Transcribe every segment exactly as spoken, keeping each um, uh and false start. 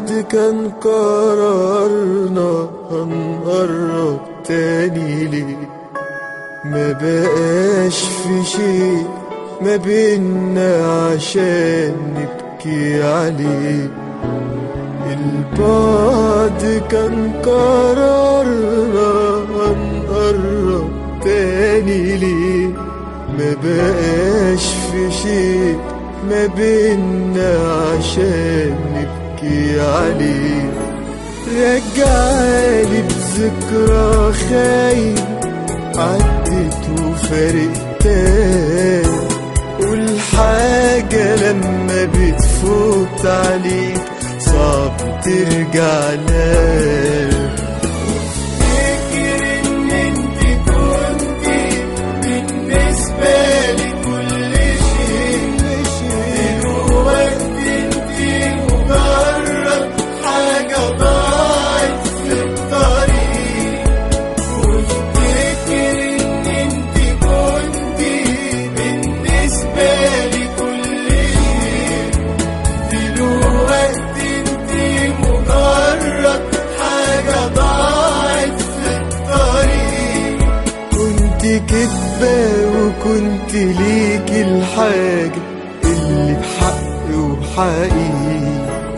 البعد كان قرارنا هنقرب تاني ليه؟ ما بقاش في شيء ما بينا عشان نبكي عليه. البعد كان قرارنا هنقرب تاني ليه؟ ما بقاش في شيء ما بينا عشان نبكي عليه. رجعلي بذكرى خايب عدت وفارقتك، والحاجة لما بتفوت عليك صعب ترجع لها. افتكر ان انت كنتي بالنسبة لي كل شيء، دلوقتي انتي مجرد حاجة ضاعت في الطريق. وافتكر ان انتي كنتي بالنسبة لي كل شيء، دلوقتي انتي مجرد حاجة ضاعت في الطريق. كنت كدبة وكنت ليك الحاجة اللي بحق وحقيقي.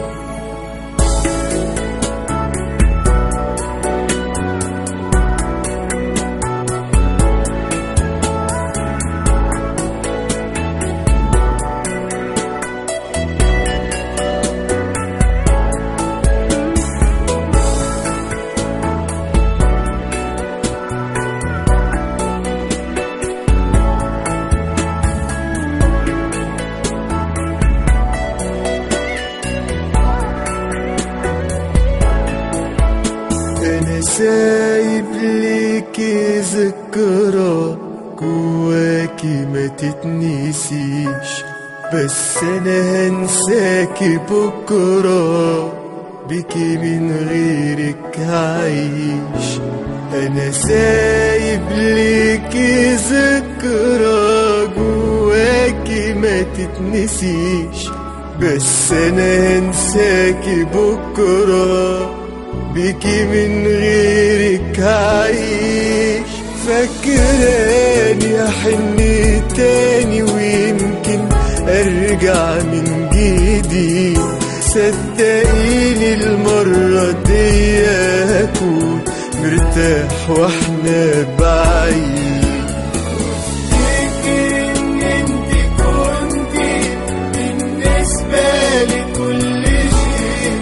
أنا سايب ليكي ذكرى جواكي ما تتنسيش، بس أنا هنساكي بكرة، بيكي من غيرك هعيش. أنا سايب ليكي ذكرى جواكي ما تتنسيش، بس أنا هنساكي بكرة، بيكي من غيرك هعيش. فاكراني احن تاني ويمكن ارجع من جديد، صدقيني المرة دي هكون مرتاح واحنا بعيد. افتكر ان انت كنتي بالنسبة لي كل شيء،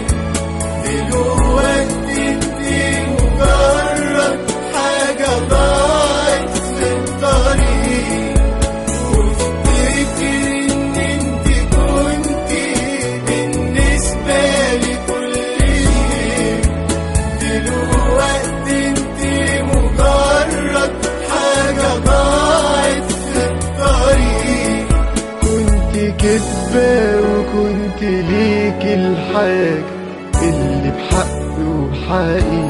دلوقتي انتي مجرد حاجة ضاعت في الطريق. وافتكر ان انتي كنتي بالنسبة لي كل شيء، دلوقتي انتي مجرد حاجة ضاعت في الطريق. كنت كدبة وكنت ليك الحاجة اللي بحق وحقيقي.